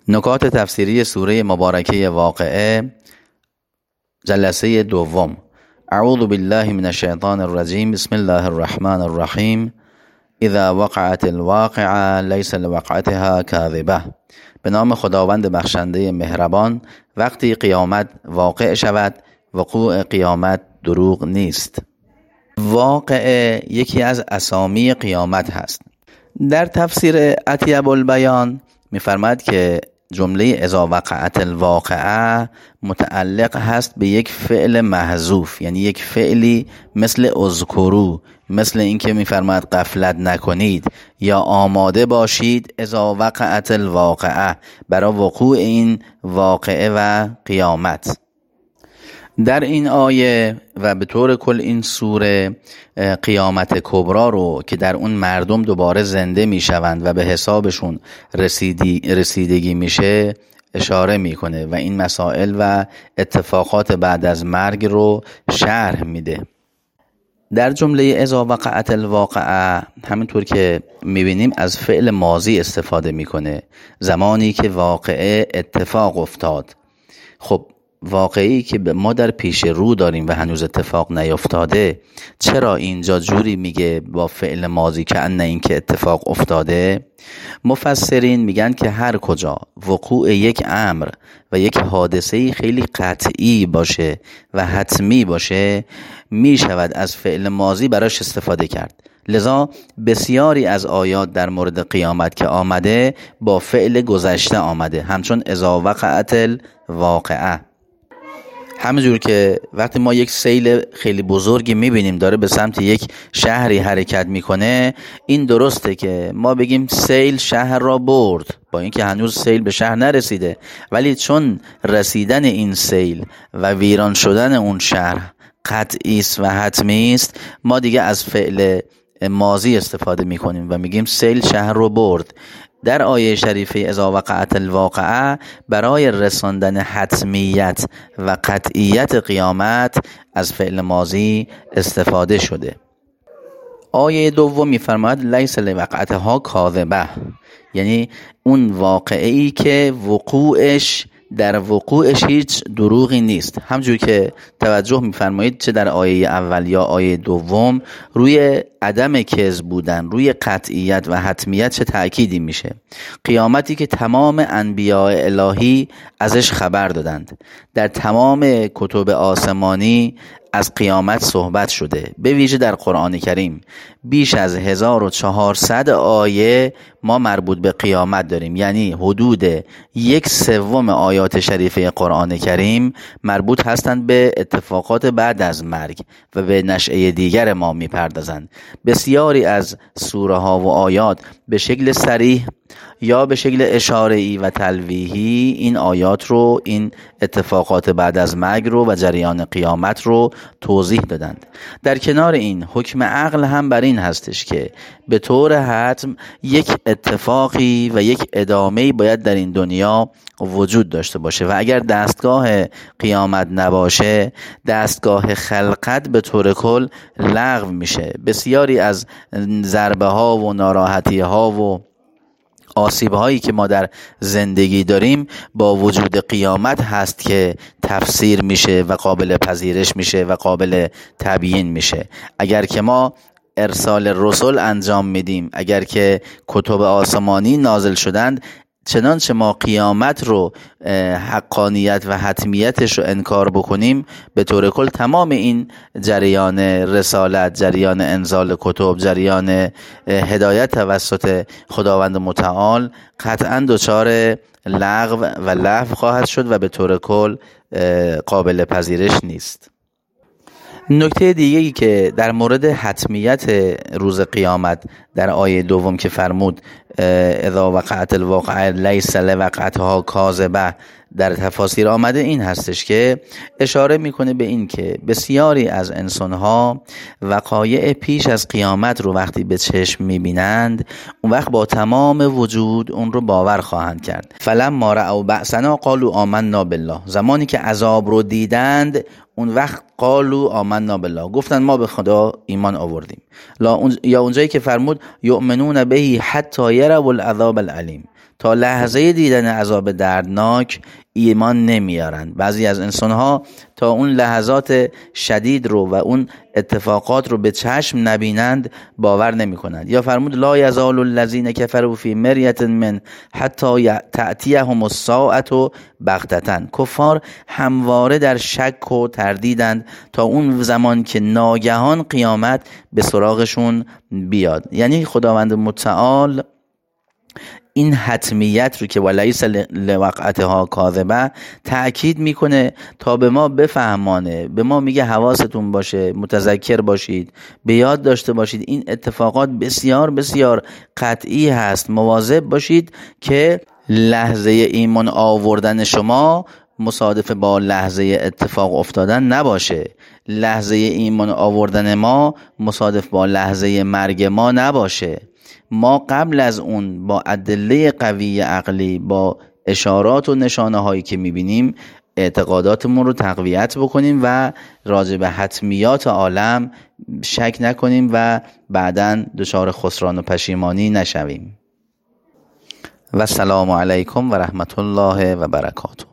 نکات تفسیری سوره مبارکه واقعه، جلسه دوم. اعوذ بالله من الشیطان الرجیم. بسم الله الرحمن الرحیم. اذا وقعت الواقعه لیس لوقعتها کاذبه. به نام خداوند بخشنده مهربان. وقتی قیامت واقع شود، وقوع قیامت دروغ نیست. واقعه یکی از اسامی قیامت هست. در تفسیر اطیب البیان می‌فرماید که جمله اذا وقعت الواقعه متعلق هست به یک فعل محذوف، یعنی یک فعلی مثل اذکروا، مثل اینکه می‌فرماید غفلت نکنید یا آماده باشید اذا وقعت الواقعه، برای وقوع این واقعه و قیامت. در این آیه و به طور کل این سوره قیامت کبرا رو که در اون مردم دوباره زنده میشوند و به حسابشون رسیدگی میشه اشاره میکنه و این مسائل و اتفاقات بعد از مرگ رو شرح میده. در جمله اذا وقعت الواقعه همینطور که میبینیم از فعل ماضی استفاده میکنه، زمانی که واقعه اتفاق افتاد. خب واقعی که ما در پیش رو داریم و هنوز اتفاق نیفتاده، چرا اینجا جوری میگه با فعل ماضی که ان این که اتفاق افتاده؟ مفسرین میگن که هر کجا وقوع یک امر و یک حادثه خیلی قطعی باشه و حتمی باشه، میشود از فعل ماضی براش استفاده کرد. لذا بسیاری از آیات در مورد قیامت که آمده با فعل گذشته آمده، همچون اذا وقعت الواقعه. همونجور که وقتی ما یک سیل خیلی بزرگی میبینیم داره به سمت یک شهری حرکت میکنه، این درسته که ما بگیم سیل شهر را برد، با اینکه هنوز سیل به شهر نرسیده، ولی چون رسیدن این سیل و ویران شدن اون شهر قطعی است و حتمی است، ما دیگه از فعل ماضی استفاده میکنیم و میگیم سیل شهر رو برد. در آیه شریفه اذا وقعت الواقعه برای رساندن حتمیت و قطعیت قیامت از فعل ماضی استفاده شده. آیه دوم می‌فرماید لیس لوقعتها کاذبه، یعنی اون واقعه‌ای که در وقوعش هیچ دروغی نیست. همجور که توجه می‌فرمایید چه در آیه اول یا آیه دوم روی عدم کذب بودن، روی قطعیت و حتمیت چه تأکیدی میشه. قیامتی که تمام انبیاء الهی ازش خبر دادند، در تمام کتب آسمانی از قیامت صحبت شده، به ویژه در قرآن کریم بیش از 1400 آیه ما مربوط به قیامت داریم، یعنی حدود 1/3 آیات شریفه قرآن کریم مربوط هستند به اتفاقات بعد از مرگ و به نشأه دیگر ما میپردازند. بسیاری از سوره ها و آیات به شکل صریح یا به شکل اشاره‌ای و تلویحی این آیات رو، این اتفاقات بعد از مرگ رو و جریان قیامت رو توضیح دادند. در کنار این حکم عقل هم بر این هستش که به طور حتم یک اتفاقی و یک ادامه‌ای باید در این دنیا وجود داشته باشه و اگر دستگاه قیامت نباشه، دستگاه خلقت به طور کل لغو میشه. بسیاری از ضربه ها و ناراحتی ها و آسیب هایی که ما در زندگی داریم با وجود قیامت هست که تفسیر میشه و قابل پذیرش میشه و قابل تبیین میشه. اگر که ما ارسال رسول انجام میدیم، اگر که کتب آسمانی نازل شدند، چنانچه ما قیامت رو حقانیت و حتمیتش رو انکار بکنیم، به طور کل تمام این جریان رسالت، جریان انزال کتب، جریان هدایت توسط خداوند متعال قطعا دچار لغو و لهو خواهد شد و به طور کل قابل پذیرش نیست. نکته دیگه‌ای که در مورد حتمیت روز قیامت در آیه دوم که فرمود اذا وقعت الواقعه لیس لوقعتها کاذبه در تفاسیر آمده این هستش که اشاره میکنه به این که بسیاری از انسانها وقایع پیش از قیامت رو وقتی به چشم میبینند، اون وقت با تمام وجود اون رو باور خواهند کرد. فلما رأوا بأسنا قالوا آمنا بالله، زمانی که عذاب رو دیدند اون وقت قالوا آمنا بالله، گفتن ما به خدا ایمان آوردیم. یا اونجایی که فرمود یؤمنون به حتی یروا العذاب العلیم، تا لحظه دیدن عذاب دردناک ایمان نمیارن. بعضی از انسانها تا اون لحظات شدید رو و اون اتفاقات رو به چشم نبینند باور نمی کنند. یا فرمود لا یزال الذین کفروا فی مریة من حتی تأتیهم الساعة بغتة. کفار همواره در شک و تردیدند تا اون زمان که ناگهان قیامت به سراغشون بیاد. یعنی خداوند متعال این حتمیت رو که ولیس لوقعتها کاذبه تأکید میکنه تا به ما بفهمانه، به ما میگه حواستون باشه، متذکر باشید، به یاد داشته باشید این اتفاقات بسیار بسیار قطعی هست، مواظب باشید که لحظه ایمان آوردن شما مصادف با لحظه اتفاق افتادن نباشه، لحظه ایمان آوردن ما مصادف با لحظه مرگ ما نباشه. ما قبل از اون با ادله قوی عقلی، با اشارات و نشانه هایی که میبینیم اعتقاداتمون رو تقویت بکنیم و راجع به حتمیات عالم شک نکنیم و بعداً دچار خسران و پشیمانی نشویم. و السلام علیکم و رحمت الله و برکاته.